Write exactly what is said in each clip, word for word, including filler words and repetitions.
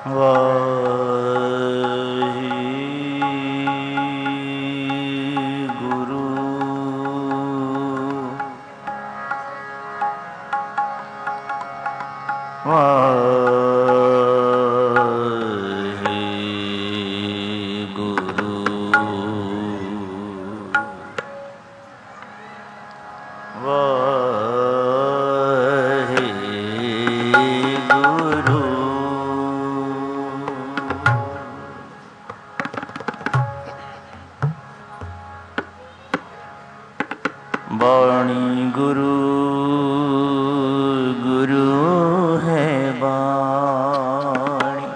वाहिगुरु वाहिगुरु वाहिगुरु वाणी गुरु गुरु है वाणी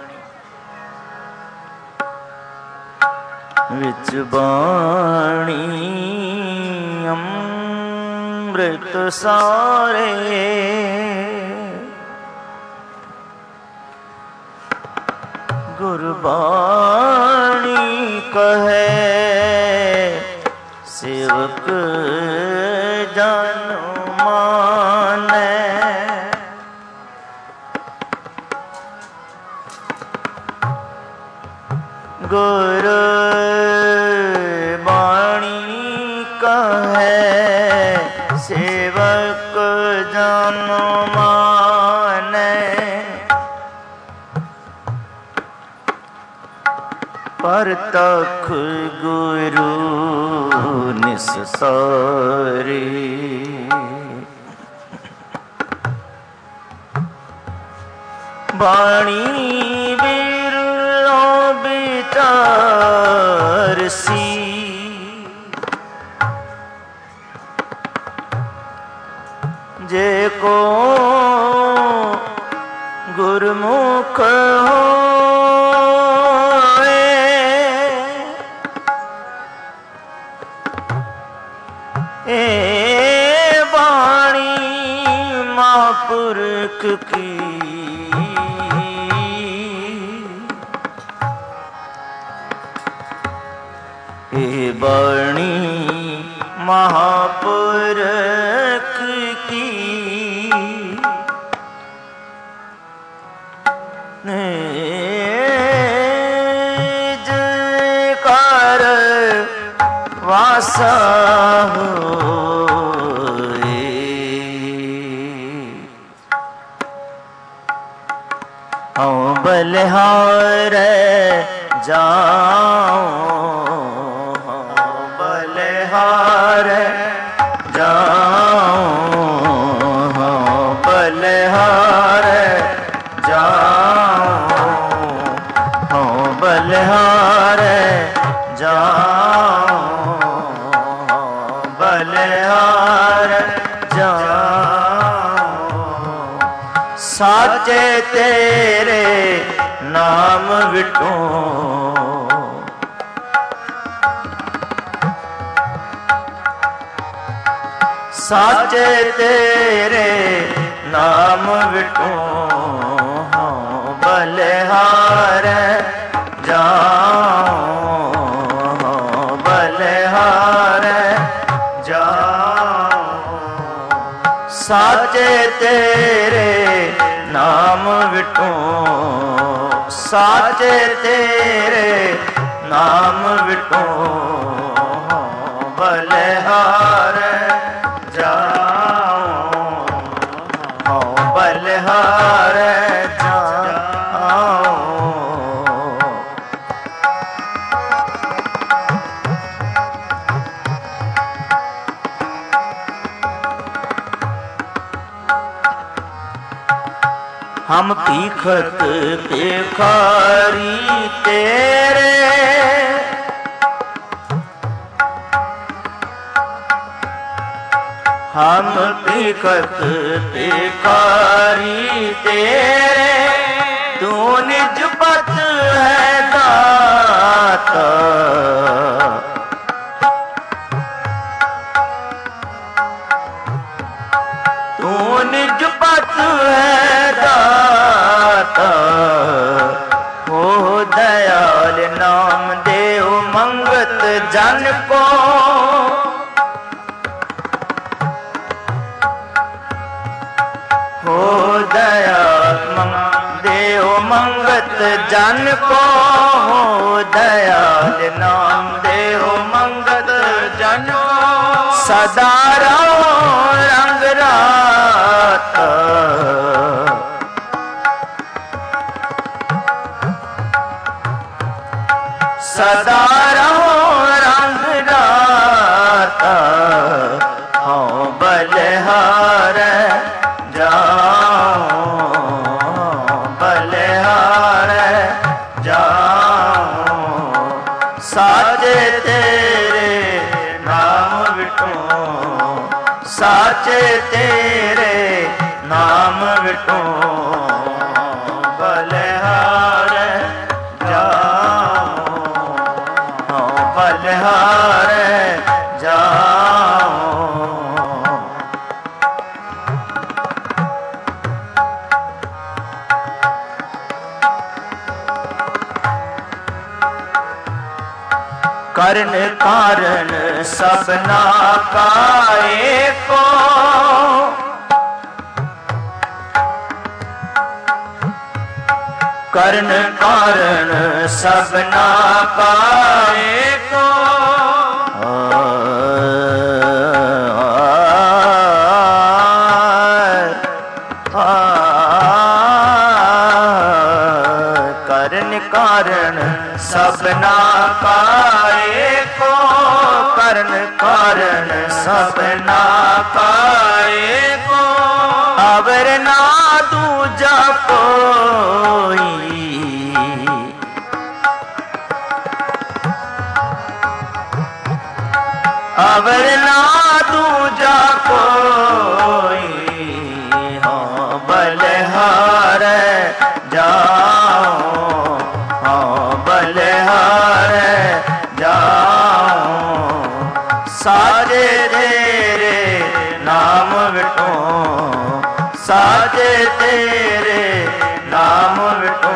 विच वाणी अमृत सारे गुरबाणी कहे सेवक जान माने गुरबाणी कहे सेवक जान माने परतख गुरु निस्तारी वाणी बिरलो बिचारसी जे को गुरमुख हो ए वाणी महापुरख की ए वाणी महापुरख की जयकार वासा बलिहार जाऊं बलिहार जाऊं बलिहार जाऊं बलिहार जाऊं बलिहार जाऊं साचे तेरे नाम विटो साचे तेरे नाम विटो बलिहार जाऊं बलिहार जाऊं साचे तेरे नाम विटो साचे तेरे नाम विटो बलिहार जाऊं बलिहार जाऊं हम पीखत पेखारी तेरे हम पीखत पेखारी तेरे तू निज पत है दाता तू निज पत है दाता हो दयाल नाम देव मंगत जन को हो दया देव मंगत मंगत जन को हो दयाल नाम देहो मंगत जन को सदा रहो रंग रात सदा रहो रंग रात हो बलिहार जाओ बलिहार जाओ साचे तेरे नाम विटो साचे तेरे नाम विटो बलिहार जाओ बलिहार जाओ करण कारण सबना का एको करण कारण सबना का एको करण कारण सबना का एको करण कारण सबना का एको अवर ना दूजा कोई अवर ना दूजा कोई हो बलिहार जाओ हो बलिहार जाओ साजे तेरे नाम विटो साजे तेरे नाम विटो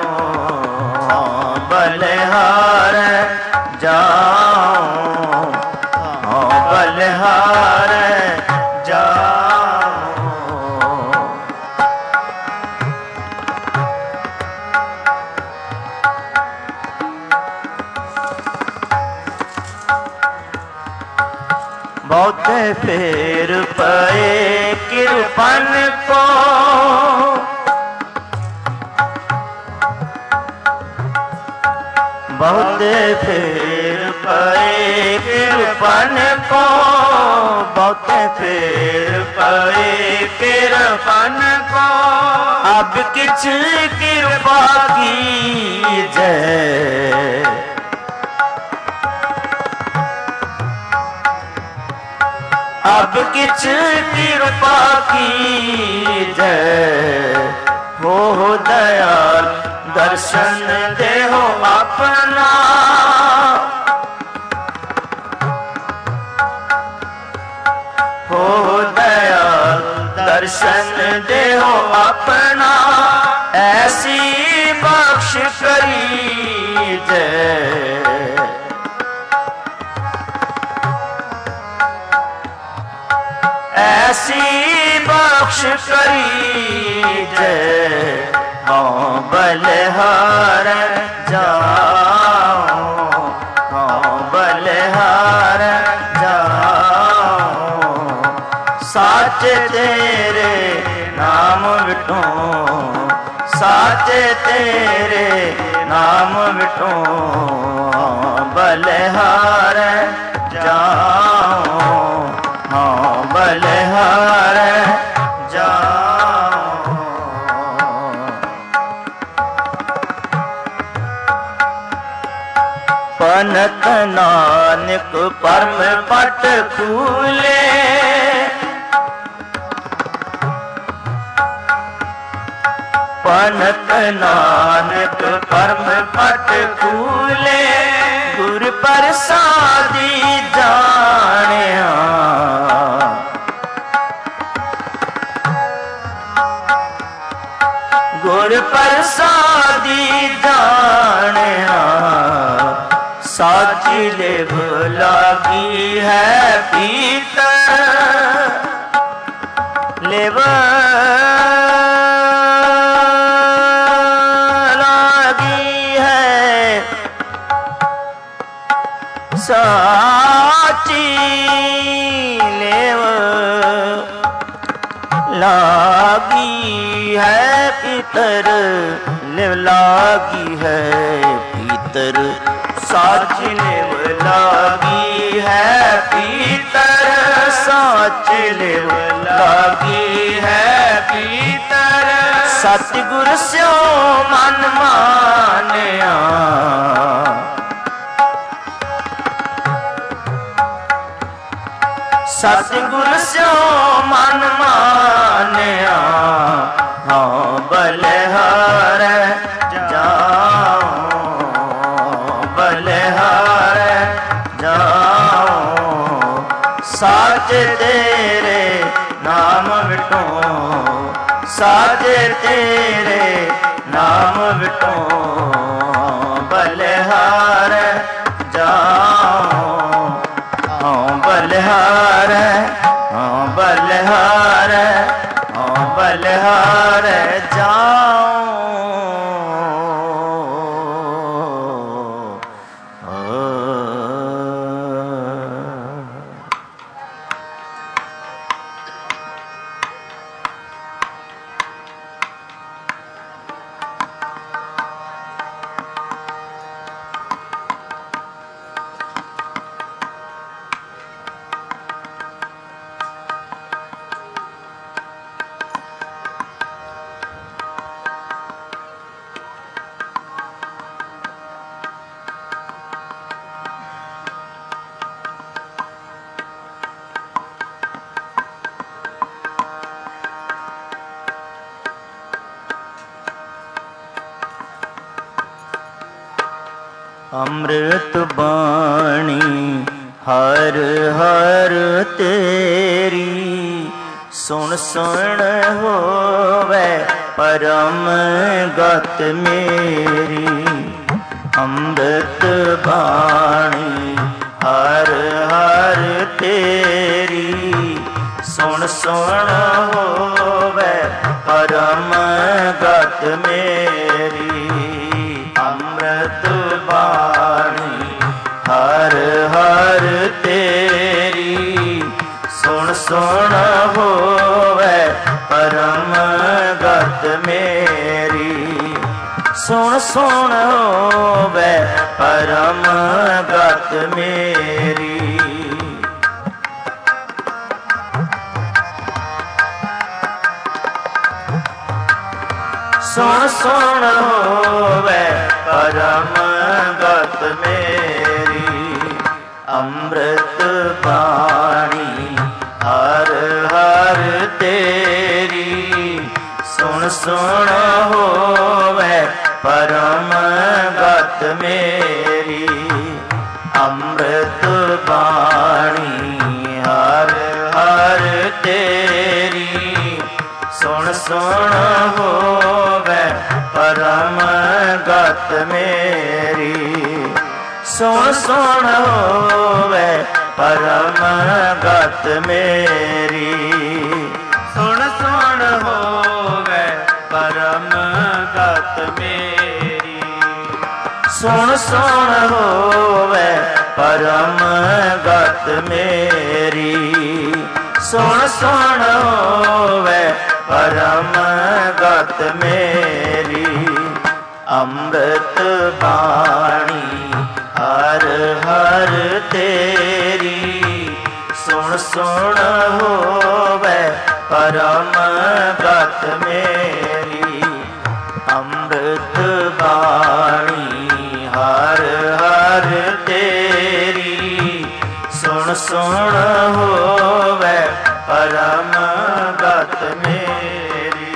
बलिहार जाओ हो बलिहार जाओ बहुते फेर पए कृपन को बहुते फेर पए कृपन को बहुते फेर पए कृपन को अब किछ कृपा की जय अब किछ कृपा की जय हो दयाल दर्शन देहो अपना हो दयाल दर्शन देहो अपना ऐसी बख्श करी जय ऐसी बख्श करी जय हो बलिहार जाओ हो बलिहार जाओ साचे तेरे नाम विटो साचे तेरे नाम विटो बलिहार जाओ हो बलिहार जाओ पनत नानक परम पट खूले पनत नानक परम पट खूले गुर प्रसादी जानिया गुर प्रसादी जानिया साची लेव लागी है पीत लेव लागी साची लेव लागी है पीतर लेव लागी है पीतर साच लेव लागी है पीतर साच लेव लागी है पीतर सतगुर स्यो मन मानिया सतगुर स्यो मन मानिया हाँ बलिहार जाओ बलिहार जाओ साच तेरे नाम विटो साच तेरे नाम विटो बलिहार जाओ हाँ बलिहार हाँ बलिहार हाँ बलिहार जाओ अमृत बाणी हर हर तेरी सुन सुन होवे परम गत मेरी अमृत बाणी हर हर तेरी सुन सुन होवे परम गत मेरी अमृत बाणी हर हर तेरी सुन सुन होवे परम गत मेरी सुन सुन होवे परम गत मेरी सुन सुन होवे परम गत मेरी अमृत बाणी हर हर तेरी सुन सुन होवे परम गत मेरी अमृत बाणी हर हर तेरी सुन सुन होवे परम गत मेरी सुन सुन होवे परम गत मेरी सुन सुन होवे परम गत मेरी सुन सुन होवे परम गत मेरी सुन सुन होवे परम गत मेरी अमृत बाणी हर हर तेरी सुन सुन होवे परम गत मेरी अमृत बाणी हर हर तेरी सुन सुन होवे परम गत मेरी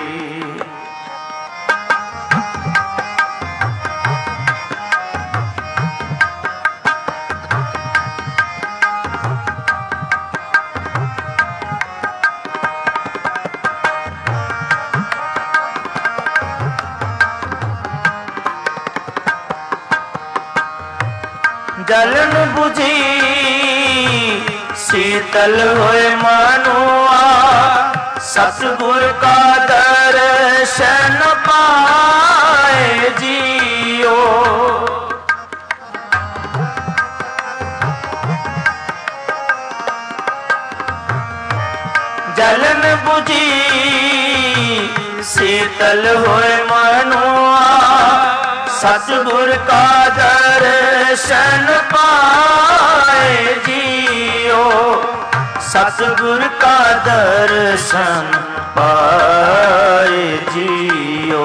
जलन बुझी शीतल होए मनुआ सतगुर का दर्शन पाए जियो शीतल होए मनुआ सतगुर का दर्शन पाए जियो सतगुर का दर्शन पाए जियो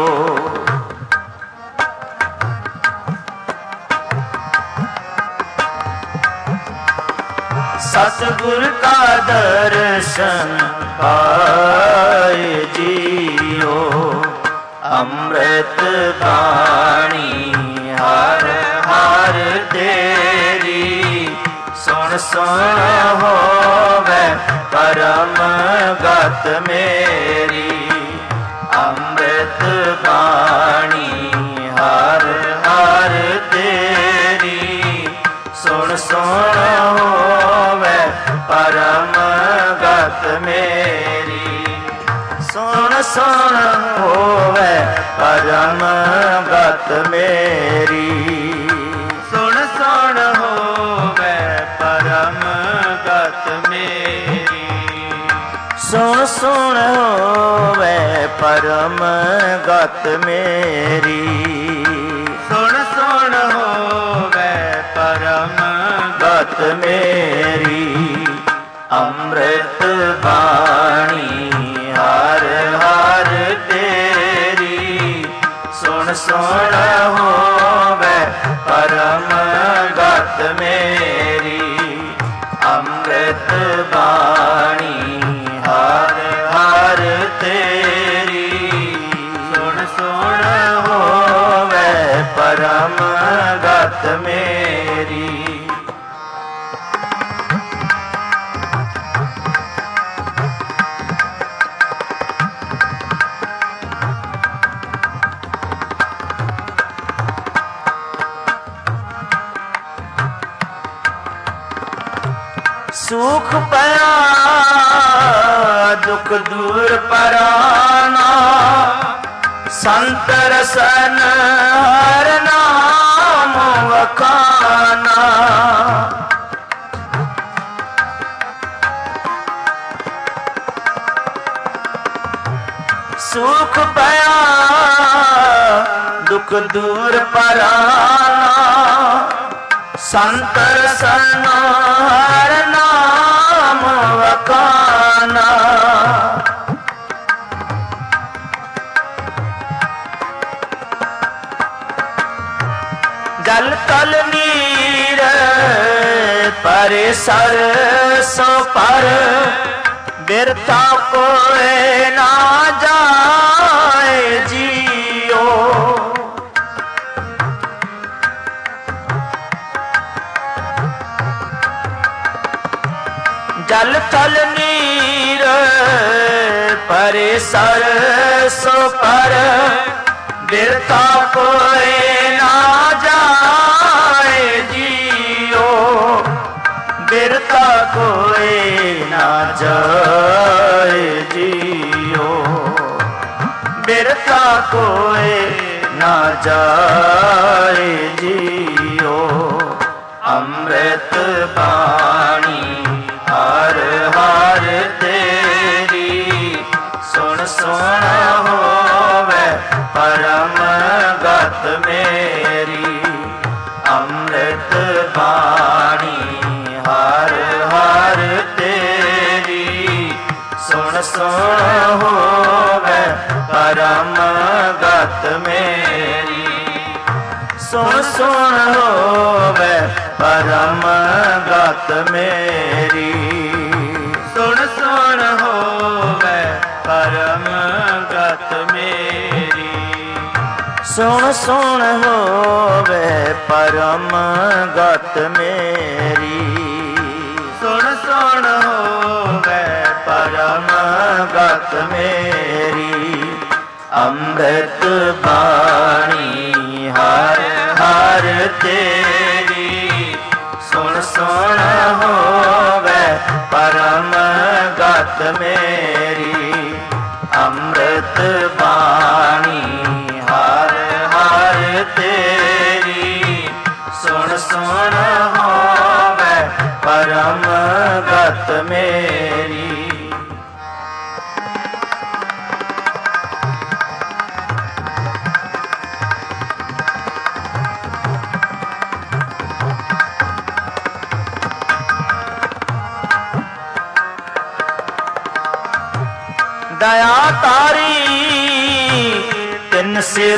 सतगुर का दर्शन पाए जियो अमृत बाणी हर हर तेरी सुन सुन होवे परम गत मेरी अमृत बाणी हर हर तेरी सुन सुन होवे परम गत मेरी सुन सुन होवे परम गत मेरी सुन सुन होवे परम गत मेरी सुन सुन होवे परम गत मेरी सुन सुन होवे परम गत मेरी अमृत बाणी हर हर तेरी सुन सुन होवे परम गत मेरी अमृत बाणी हर हर तेरी सुन सुन होवे परम गत मेरी सुख पया दुख दूर पराना संत रसन हर नाम वखाना सुख पया दुख दूर पराना संत रसन हर नाम वखाना जल तल नीर परे सर सो पर बिरथा कोई ना जाए जियो जल थल नीर परे सर सो पर बिरथा कोई ना जाए जियो बिरथा कोई ना जाए जियो बिरथा कोई ना जाए जियो अमृत बाणी हर हर तेरी सुन सुन होवे परम गत मेरी अमृत बाणी हर हर तेरी सुन सुन होवे परम गत मेरी सुन सुन होवे परम गत मेरी सुन सुन होवे परम गत मेरी सुन सुन होवे परम गत मेरी सुन सुन होवे परम गत मेरी अमृत बाणी हर हर तेरी सुन सुन होवे परम गत मेरी अमृत बाणी हर हर तेरी सुन सुन होवे परम गत मेरी ਦਇਆ ਤਾਰੀ ਤਿਨ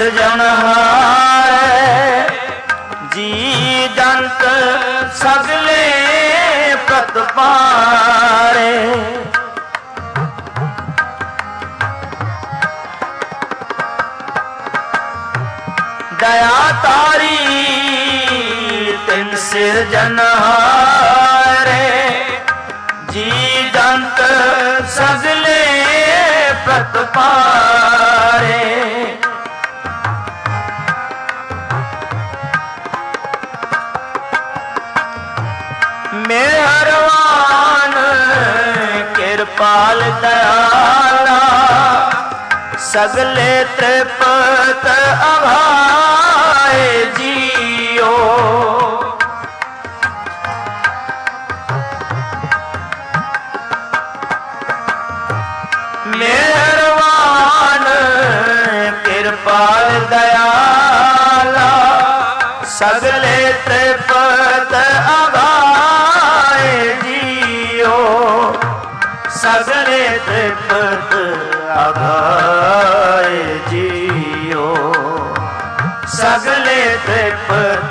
ਸਿਰਜਣਹਾਰ, ਜੀ ਜੰਤ ਸਗਲੇ ਪ੍ਰਤਪਾਰੇ। ਦਇਆ ਤਾਰੀ ਤਿਨ ਸਿਰਜਣਹਾਰੇ, ਜੀ ਜੰਤ ਸਗਲੇ ਪ੍ਰਤਪਾਰੇ। ਮਿਹਰਵਾਨ ਕਿਰਪਾਲ ਦਇਆਲਾ, ਸਗਲੇ ਤ੍ਰਿਪਤ ਅਭਾਏ ਜੀਓ। ਮਿਹਰਵਾਨ ਕਿਰਪਾਲ ਦਇਆਲਾ, ਸਗਲੇ ਤ੍ਰਿਪਤ ਅਭਾਏ ਜੀਓ। ਸਗਲੇ ਤ੍ਰਿਪਤ ਅਭਾਏ ਜੀਓ। ਸਗਲੇ ਤ੍ਰਿਪਤ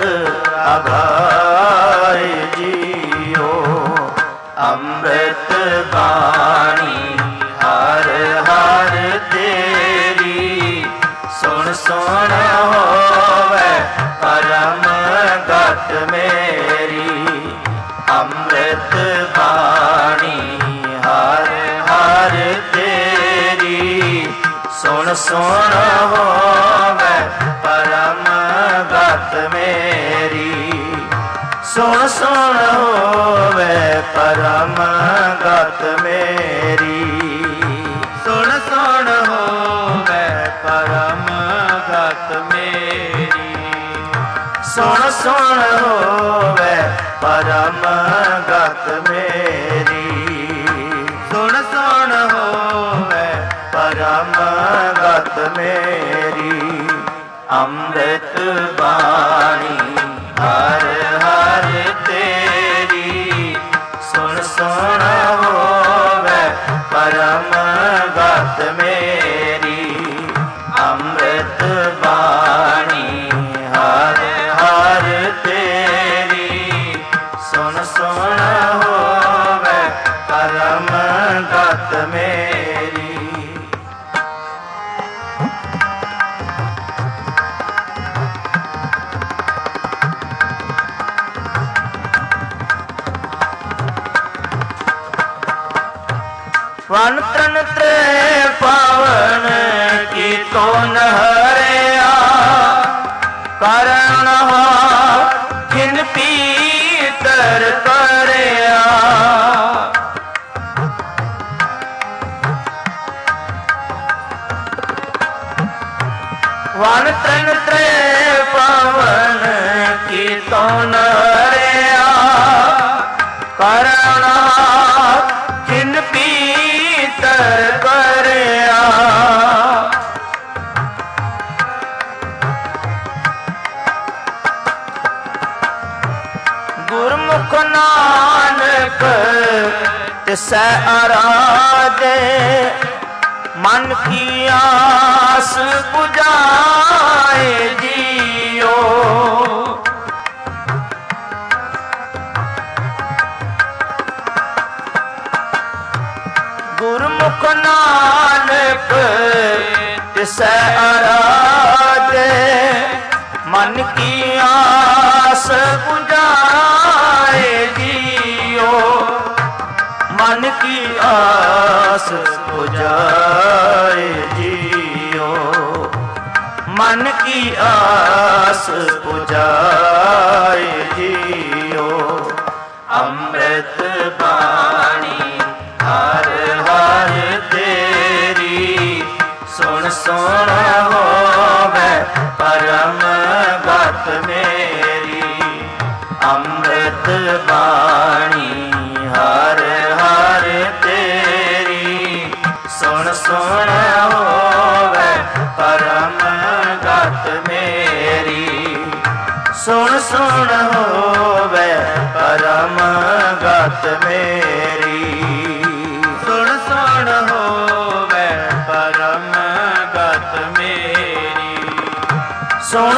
ਅਭਾਏ ਜੀਓ। ਅੰਮ੍ਰਿਤ ਬਾਣੀ ਹਰ ਹਰ ਤੇਰੀ, ਸੁਣ ਸੁਣ ਹੋਵੇ ਪਰਮ ਗਤ ਮੇਰੀ। ਅੰਮ੍ਰਿਤ ਬਾਣੀ ਹਰ ਹਰ ਤੇਰੀ, ਸੁਣ ਸੁਣ ਹੋਵੇ ਪਰਮ ਗਤ ਮੇਰੀ। ਸੁਣ ਸੁਣ ਹੋਵੇ ਪਰਮ ਗਤ ਮੇਰੀ। ਸੁਣ ਸੁਣ ਹੋਵੇ ਪਰਮ ਗਤ ਮੇਰੀ। ਸੁਣ ਸੁਣ ਹੋਵੇ ਪਰਮ ਗਤ ਮੇਰੀ। ਸੁਣ ਸੁਣ ਹੋਵੇ ਪਰਮ ਗਤ ਮੇਰੀ। ਅੰਮ੍ਰਿਤ ਬਾਣੀ ਹਰ ਹਰ ਤੇਰੀ, ਸੁਣ ਸੁਣ ਹੋਵੇ ਪਰਮ ਗਤ ਮੇਰੀ। ਅੰਮ੍ਰਿਤ ਬਾਣੀ ਹਰ ਹਰ ਤੇਰੀ, ਸੁਣ ਸੁਣ ਹੋਵੇ ਪਰਮ ਗਤ ਮੇਰੀ। ਵਨ ਤਨ ਤ੍ਰੇ ਪਾਵਨ ਕੀਤੋ ਨਹਰਿਆ, ਕਰਨ ਖਿਨ ਪੀਤਰ ਕਰਿਆ। ਵਨ ਤਨ ਤ੍ਰੇ ਪਾਵਨ ਕੀਤੋ ਨਹਰਿਆ, ਕਰਨ ਖਿਨ ਪੀਤਰ ਕਰਿਆ। ਗੁਰਮੁਖ ਨਾਨਕ ਤਿਸੈ ਅਰਾਧੇ, ਮਨ ਕੀ ਆਸ ਬੁਝਾਏ ਜੀਓ। ਗੁਰਮੁਖ ਨਾਨਕ ਤਿਸੈ ਅਰਾਧੇ, ਮਨ ਕੀ ਆਸ ਬੁਝਾਏ ਜੀਓ। ਮਨ ਕੀ ਆਸ ਬੁਝਾਏ ਜੀਓ। ਮਨ ਕੀ ਆਸ ਬੁਝਾਏ ਜੀਓ। ਅੰਮ੍ਰਿਤ ਬਾਣੀ ਹਰ ਹਰ ਤੇਰੀ, ਸੁਣ ਸੁਣ ਹੋਵੇ ਪਰਮ ਗਤ ਮੇਰੀ। ਅੰਮ੍ਰਿਤ ਬਾਣੀ ਹਰ ਹਰ ਤੇਰੀ, ਸੁਣ ਸੁਣ ਹੋਵੇ ਪਰਮ ਗਤ ਮੇਰੀ। ਸੁਣ ਸੁਣ ਹੋਵੇ ਪਰਮ ਗਤ ਮੇਰੀ। ਸੁਣ ਸੁਣ ਹੋਵੇ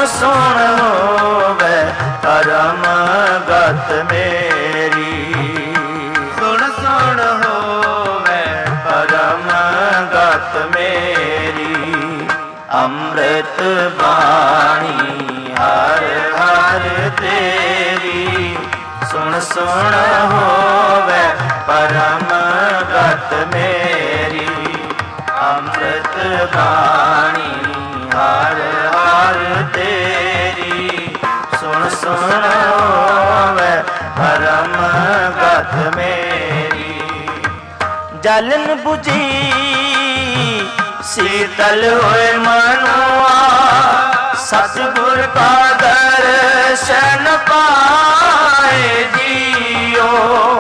सुन होवे परम गत मेरी। सुन सुन होवे परम गत मेरी। अमृत बाणी हर हर तेरी। सुन सुन होवे परम गत मेरी। अमृत बाणी हर हर तेरी। सुन सुन होवे परम गत मेरी। जलन बुझी शीतल होए मनुआ। सतगुर का दर्शन पाए जियो।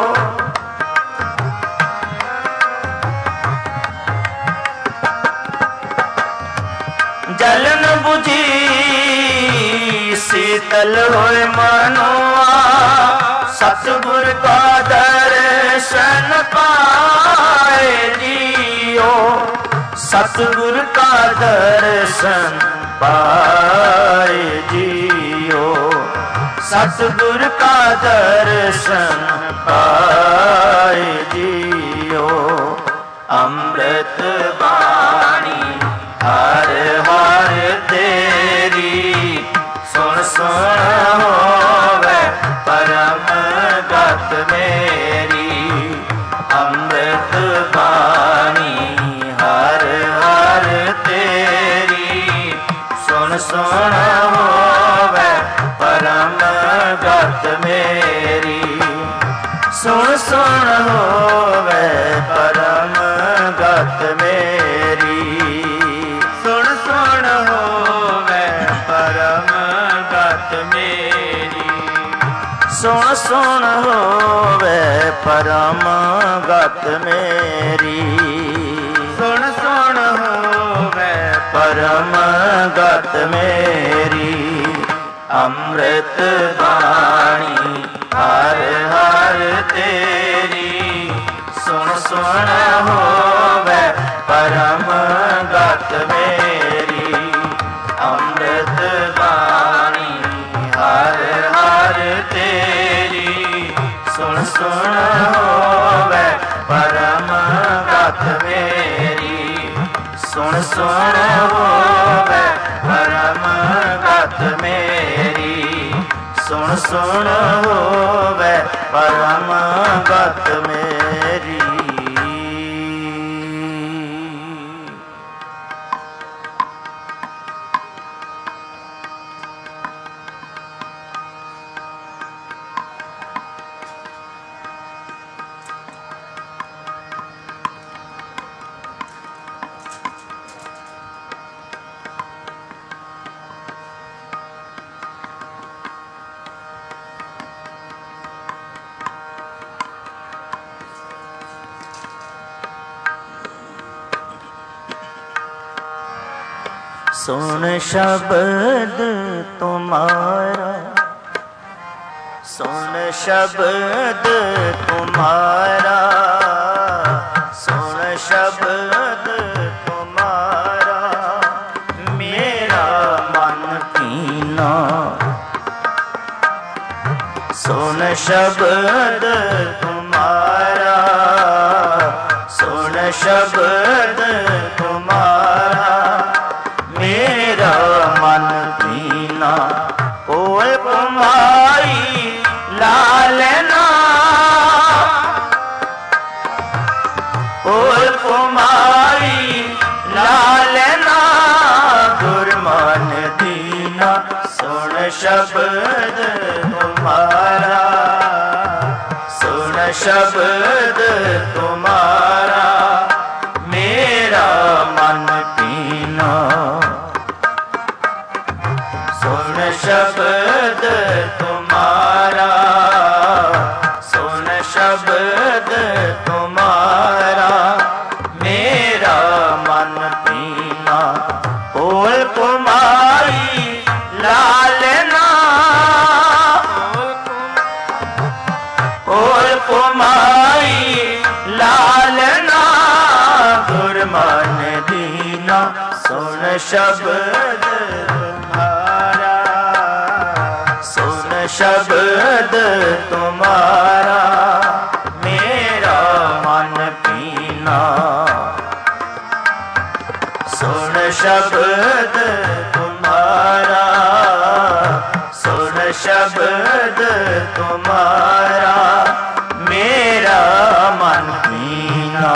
जलन बुझी शीतल होए मनुआ। सतगुर का दर्शन पाए जियो। सतगुर का दर्शन पाए जियो। सतगुर का दर्शन पाए जियो। अमृत बाणी हर हर तेरी। सुन सुन होवे परम गत मेरी। अमृत बाणी हर हर तेरी। सुन सुन होवे परम गत मेरी। सुन सुन होवे परम गत मेरी। सुन सुन होवे परम गत मेरी। सुन सुन होवे परम गत मेरी। सुन सुन होवे परम गत मेरी। अमृत बाणी हर हर तेरी। सुन सुन होवे परम गत मेरी। अमृत बाणी हर हर तेरी। सुन सुन होवे परम गत मेरी। सुन सुन होवे परम गत मेरी। सुन सुन होवे परम गत मेरी। सुन शब्द तुम्हारा। सुन शब्द तुम्हारा। सुन शब्द तुम्हारा। मेरा मन कीना। सुन शब्द तुम्हारा। सुन शब्द तुम्हारा। मेरा मन पीना। कोल कुमारी लालना। कोल कुमारी लालना। गुरमान दीना। सुन शब्द तुम्हारा। सुन शब्द तुम्हारा। मेरा मन पीना। सुन शब्द तुम्हारा। सुन शब्द तुम्हारा। मेरा मन पीना। कोल कुमारी लालना। कोल कुमारी लालना। गुरमान दीना। सुन शब्द तुम्हारा। शब्द तुम्हारा मेरा मन पीना। सुन शब्द तुम्हारा, सुन शब्द तुम्हारा मेरा मन पीना।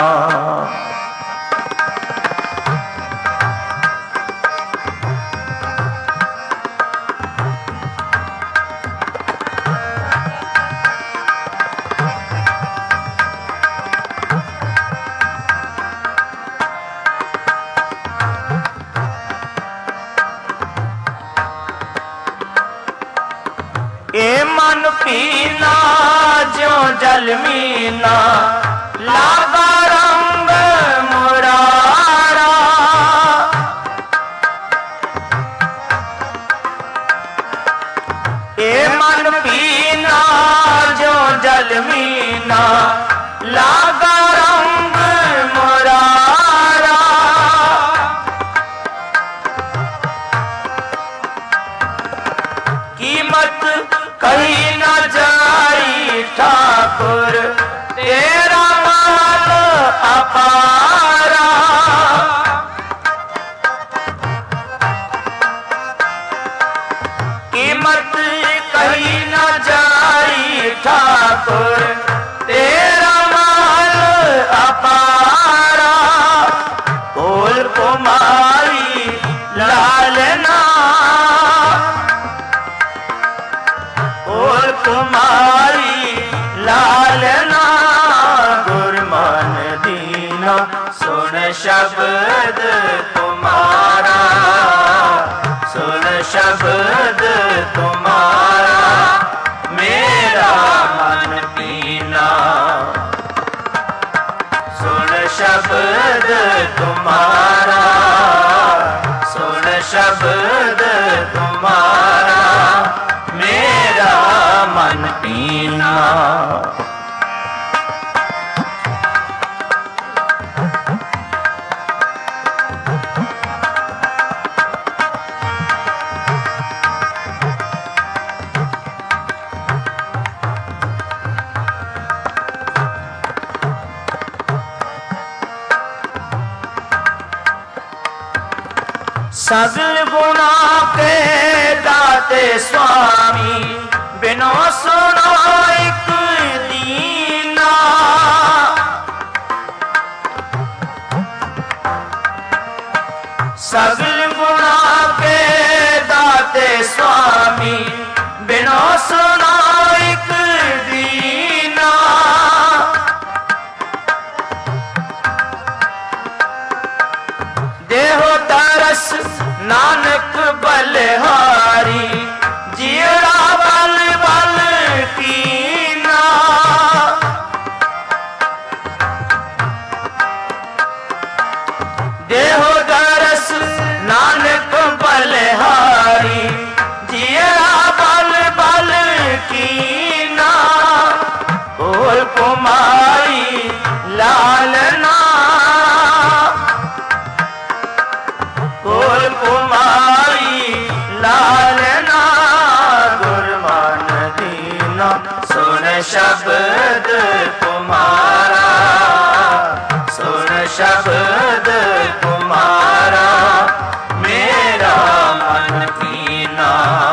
ए मन पीना ज्यों जल मीना, लागा रंग मुरारा। ए मन पीना ज्यों जल मीना, लागा रंग मुरारा। कीमत कहीं न जाई ठाकुर तेरा माल अपारा। कीमत कहीं न जाई ठाकुर तेरा माल अपारा। कोल कुमारी लालना, कोल कुमारी लालना, गुरमान दीना। सुन शब्द तुम्हारा, सुन शब्द तुम्हारा मेरा मन पीना। सुन शब्द तुम्हारा, सुन शब्द तुम्हारा मेरा मन पीना। सगल गुना के दाते स्वामी, बिनो सुनो एक दीना। सगल गुना के दाते स्वामी, बिनो सुनो एक दीना। देहो तरस नानक बलिहारी, जीड़ा बल बल कीना। देहो तरस नानक बलिहारी, जीड़ा बल बल कीना। कोल कुमारी लालना, कोल कुमारी लालना, गुरमान दीना। सुन शब्द तुम्हारा, सुन शब्द तुम्हारा मेरा मन पीना।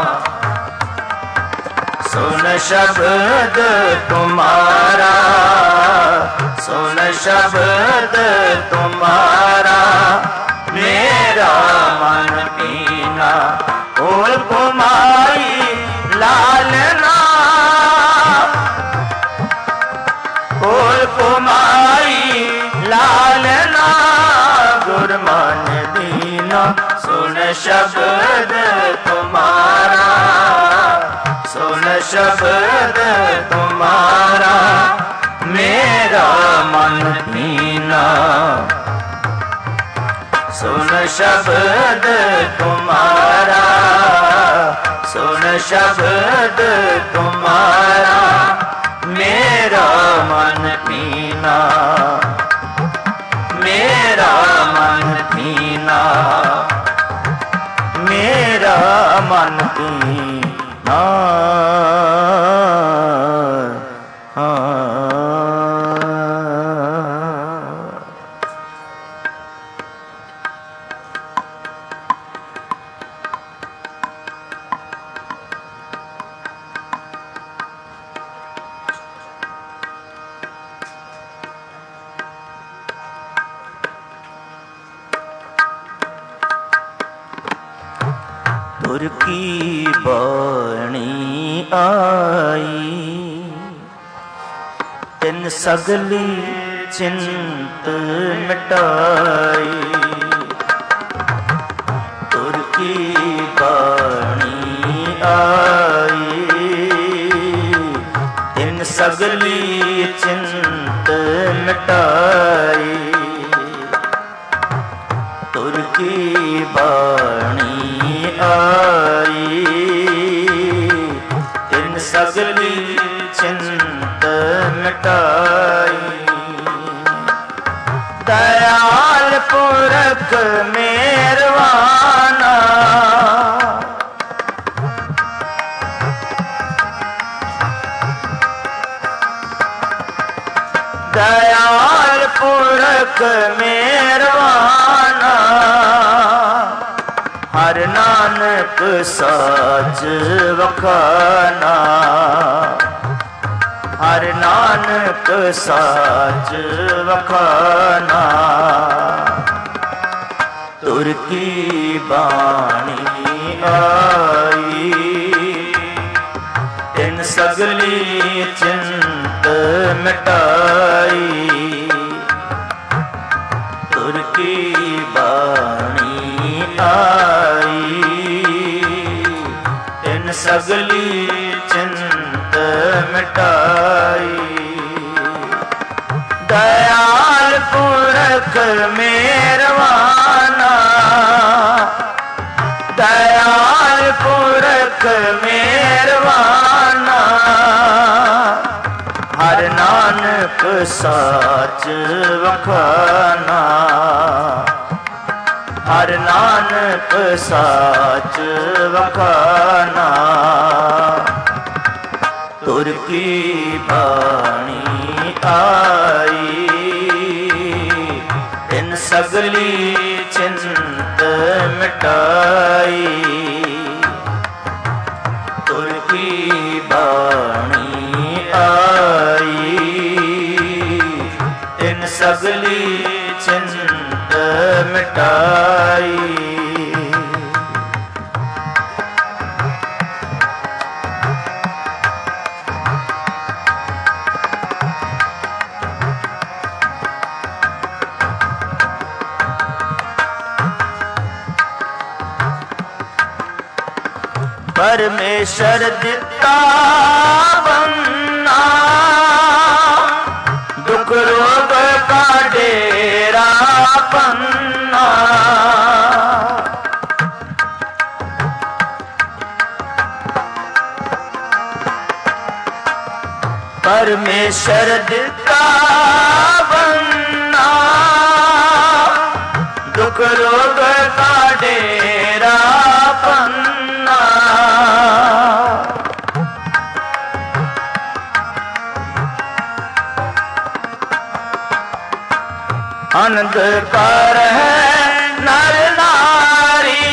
सुन शब्द तुम्हारा, सुन शब्द तुम्हारा मेरा मन पीना। कोल कुमारी लालना, कोल कुमारी लालना, गुरमान दीना। सुन शब्द तुम्हारा, सुन शब्द तुम्हारा मेरा मन पीना। सुन शब्द तुम्हारा, सुन शब्द तुम्हारा मेरा मन पीना, मेरा मन पीना, मेरा मन पीना। तुर की बाणी आई, तिन सगली चिंत मिटाई। तुर की बाणी आई, तिन सगली चिंत मिटाई। तुर की बाणी आई, तिन सगली चिंत मिटाई। दयाल पुरख मेहरबाना, दयाल पुरख मेहरबाना। हर नानक साच वखाना, हर नानक साच वखाना। तुर की बाणी आई, तिन सगली चिंत मिटाई। तुर की बाणी आई, तिन सगली चिंत मिटाई। दयाल पुरख मेहरबाना, दयाल पुरख मेहरबाना। हर नानक साच वखाना, हर नानक साच वखाना। तुर की बाणी आई, तिन सगली चिंत मिटाई। तुर की बाणी आई, तिन सगली चिंत मिटाई। परमेश्वर दिता बन्ना, दुख रोग का डेरा पन्ना। परमेश्वर दिता बन्ना, दुख रोग का डेरा पन्ना। अंधकार है नर नारी,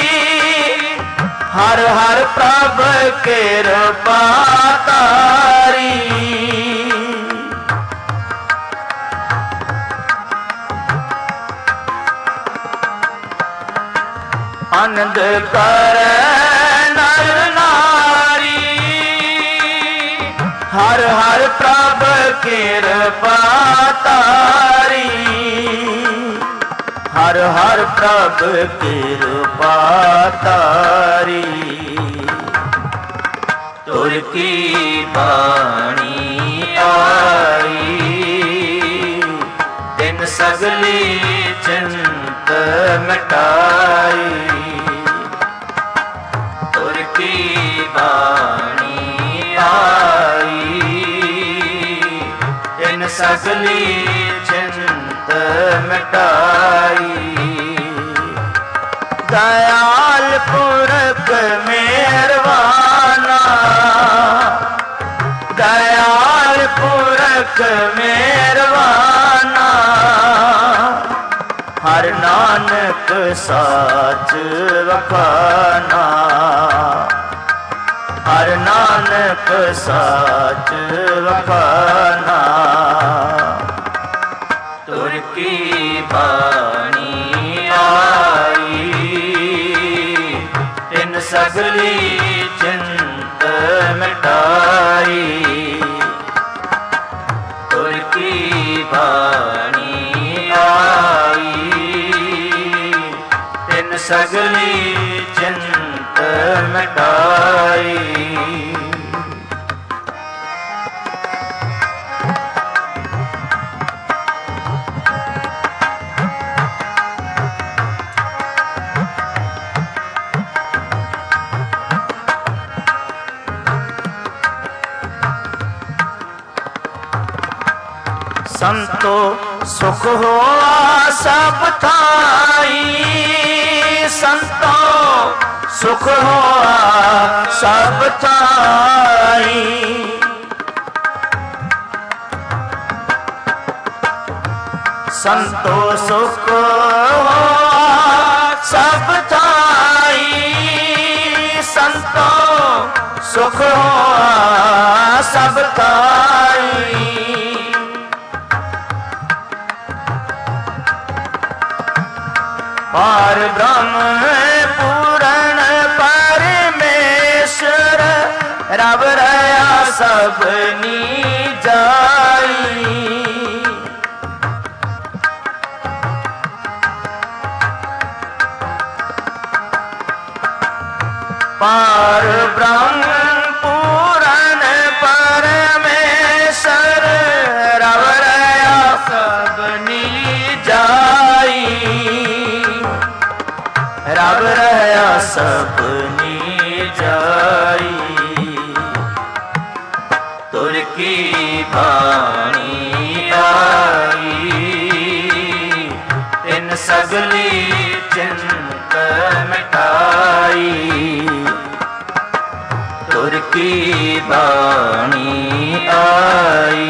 हर हर प्रभ कृपा तारी। अंधकार नर नारी, हर हर प्रभ कृपा तारी। हर हर प्रभ कृपा तारी। तुर की बाणी आई, तिन सगली चिंत मिटाई। तुर की बाणी आई, तिन सगली चिंत मिटाई। दयाल पुरख मेहरबाना, दयाल पुरख मेहरबाना। हर नानक साच वखाना, हर नानक साच वखाना। तुर की बाणी आई, तिन सगली चिंत मिटाई। तुर की बाणी आई तिन सगली चिंत मिटाई। संतो सुख हुआ सब थाई, संतो सुख हुआ सब थाई। संतो सुख हुआ सब थाई, संतो सुख हुआ सब थाई। पार ब्रह्म पूरण परमेश्वर रब रया सबनी जाई। पार ब्रह्म पूरण परमेश्वर रब रया सबनी जाई। रब रहा सबनी जाई। तुर की बाणी आई तिन सगली चिंत मिटाई। तुर की बाणी आई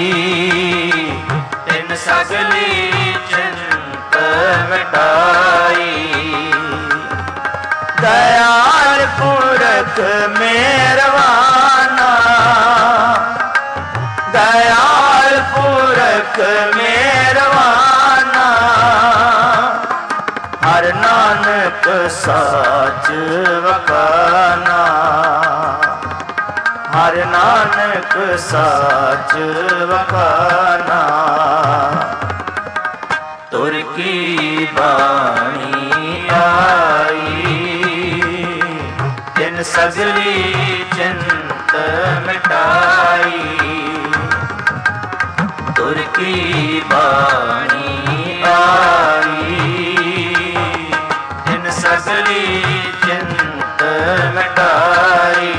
तिन सगली चिंत मिटाई। दयाल पुरख मेहरबाना, दयाल पुरख मेहरबाना। हर नानक साच वखाना, हर नानक साच वखाना। तुर की बाणी आई तिन सगली चिंत मिटाई। तुर की बाणी आई तिन सगली चिंत मिटाई।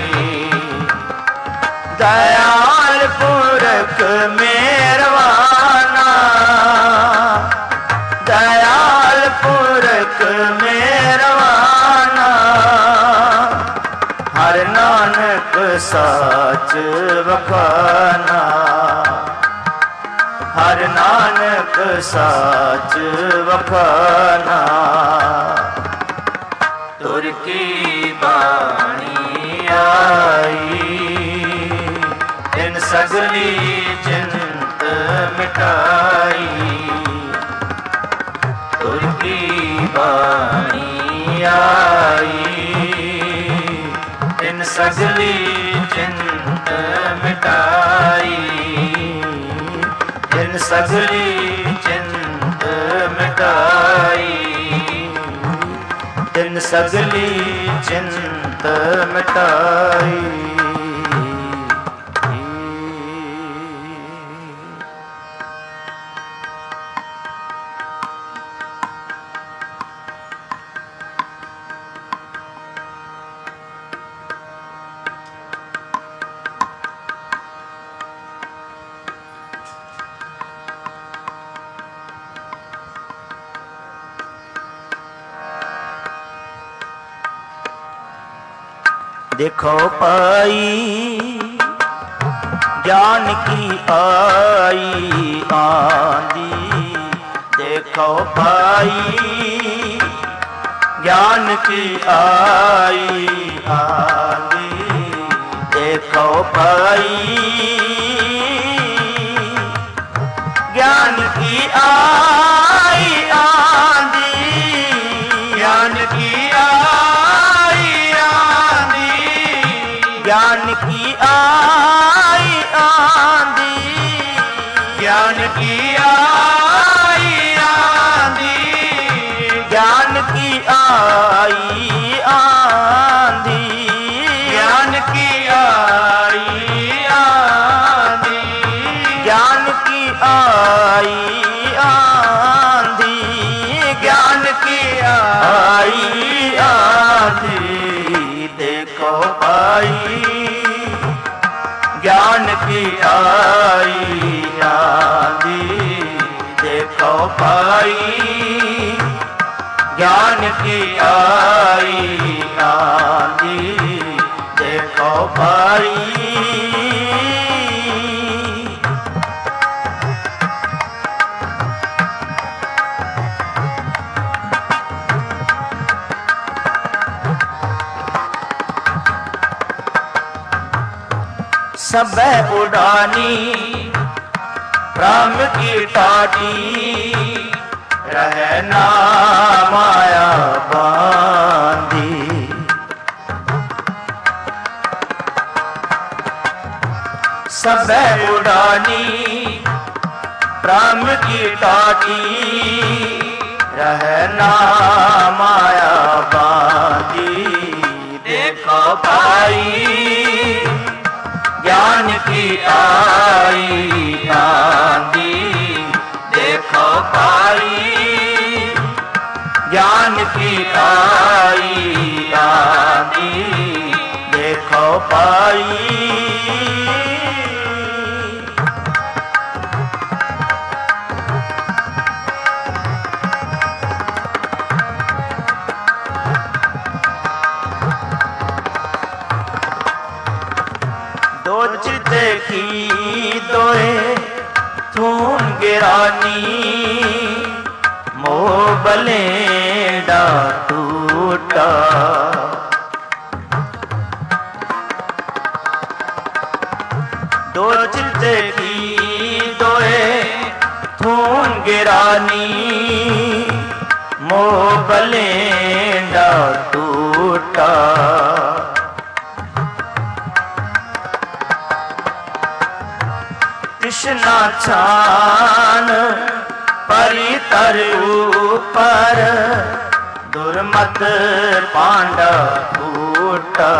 दयाल पुरख मेहरबाना, दयाल पुरख मेहरबाना। हर नानक साच वखाना, हर नानक साच वखाना। तुर की बाणी आई तिन सगली चिंत मिटाई। तुर की बाणी आई तिन सगली चिंत मिटाई। तिन सगली चिंत मिटाई। तिन सगली चिंत मिटाई। देखो पाई ज्ञान की आई आंधी, देखो पाई ज्ञान की आई आंधी, देखो पाई ज्ञान की आई आंधी, ज्ञान की आई आंधी। ज्ञान की आई आंधी, ज्ञान की आई आंधी, ज्ञान की आई आंधी, ज्ञान की आई आंधी, ज्ञान की आई आंधी, ज्ञान की आई आंधी। देखो भाई ज्ञान की आई आंधी, देखो भाई ज्ञान की आई आंधी, देखो भाई। सब उड़ानी राम की टाटी, रहना माया बांधी। सब उड़ानी राम की टाटी, रहना माया बांधी। देखो भाई ज्ञान की आई आंधी, देखो भाई ज्ञान की आई आंधी, देखो भाई। दो चिते की दोए थून गिरानी, मोह बलेडा टूटा। दो चिते की दोए थून गिरानी, मोह बलेडा टूटा। कृष्णा छान परी तर ऊपर, दुर्मत पांडव फूटा।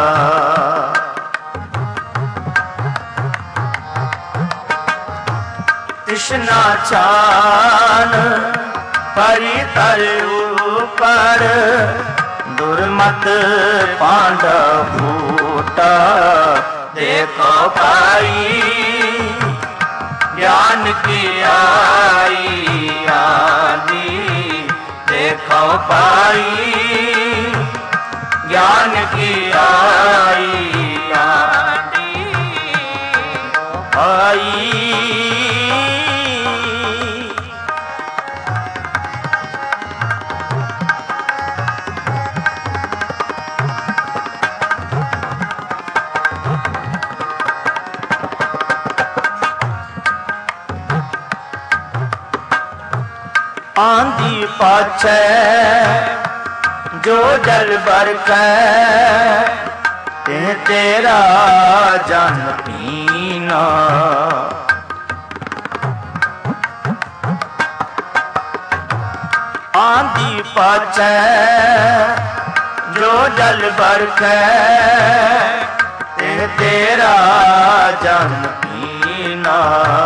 कृष्णा छान परी तर ऊपर, दुर्मत पांडव फूटा। देखो भाई ज्ञान की आई आंधी, देखो भाई ज्ञान की आई आंधी, आई। आंधी पाछे जो जल बरकै, ते तेरा जन पीना। आंधी पाछे जो जल बरकै, ते तेरा जन पीना।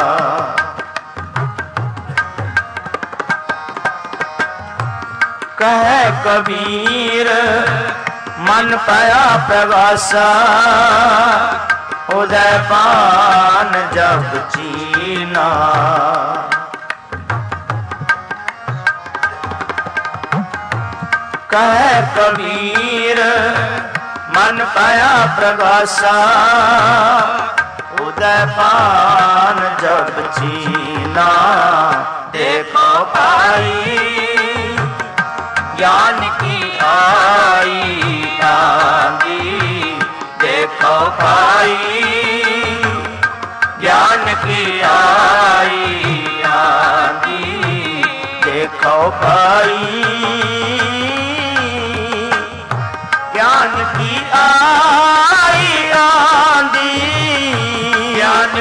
कह कबीर मन पया प्रवासा, उदय पान जब चीना। कह कबीर मन पया प्रवासा, उदय पान जब चीना। देखो भाई ज्ञान की आई आंधी, देखो भाई ज्ञान की आई आंधी, देखो भाई ज्ञान की आई आंधी।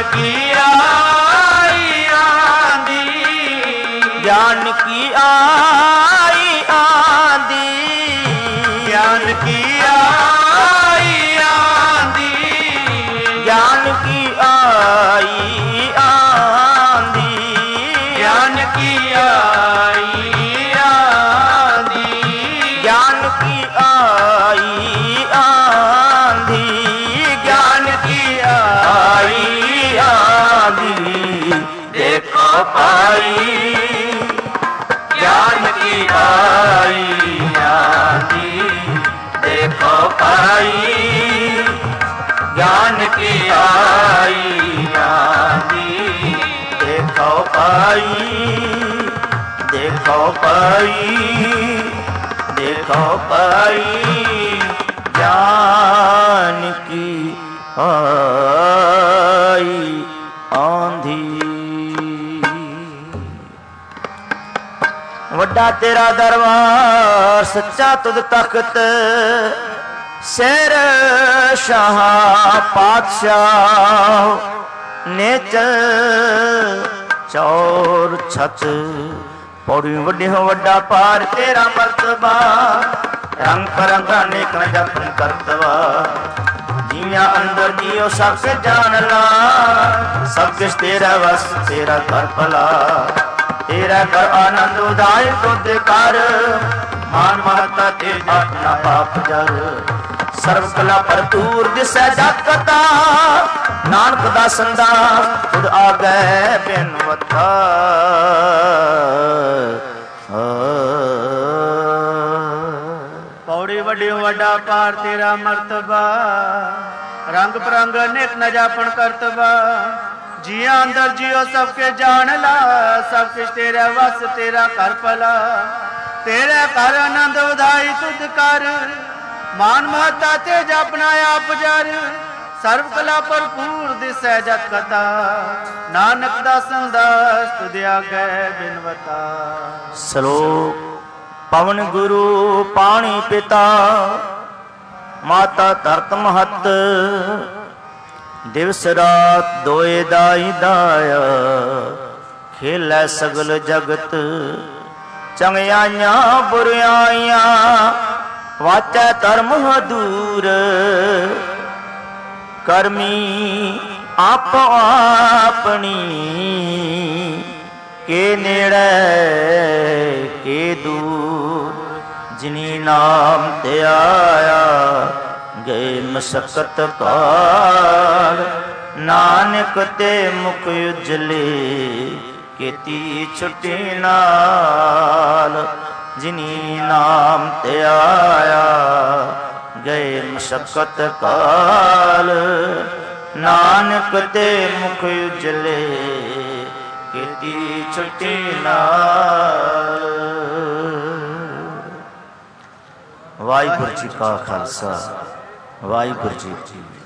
की आई आंधी, ज्ञान की आई आंधी, ज्ञान की आई आंधी, ज्ञान की आई आंधी, ज्ञान की आई आंधी, ज्ञान की आई आंधी, ज्ञान की आई आंधी देखो पाई, ज्ञान की आई आंधी देखो पाई, ज्ञान की आई आंधी देखो पाई, देखो पाई, देखो पाई, ज्ञान की आई आंधी। वड्डा तेरा दरबार सच्चा तुद तख्त, शेर शाह पातशाह नेचर चौर छत, पौड़ी वड्डी हो वड्डा पार तेरा मर्तबा, रंग परंगा नेक न जपन करतवा, जिया अंदर जियो सब के जान ला, सब किस तेरा वस तेरा घर भला, तेरा कर आनंद उदाय तुद कर, मान महता तेजा ना पाप जर, सर्व कला भरपूर दिसै जत कथा, नानक दा संदा खुद आ गए बिनवता। पौड़ी वड्डी वड्डा पार तेरा मर्तबा, रंग परंग नेक न जापन करतबा, जिया अंदर जियो सबके जान ला, सब कुछ तेरा वस तेरा कर भला, तेरे कर आनंद उधाई तुद कर, मान महता तेज अपना आप जर, सर्व कला भरपूर दिसै जत कथा, नानक दा संदास तुद आगे बिनवता। श्लोक पवन गुरु पाणी पिता, माता धरत महत, दिवस रात दोए दाई दाया, खेलै सगल जगत, चंगियाइयां बुरियाइयां वाचै धर्म दूर, करमी आप अपनी के नेड़े के दूर, जिनी नाम ते आया गए मशक्कत पार, नानक ते मुख उजले केती छुट्टी नाल, जिनी नाम ते आया गए मशक्कत काल, नानक ते मुख उजले केती छुट्टी नाल। वाहिगुरू जी का खालसा, वाहिगुरू जी की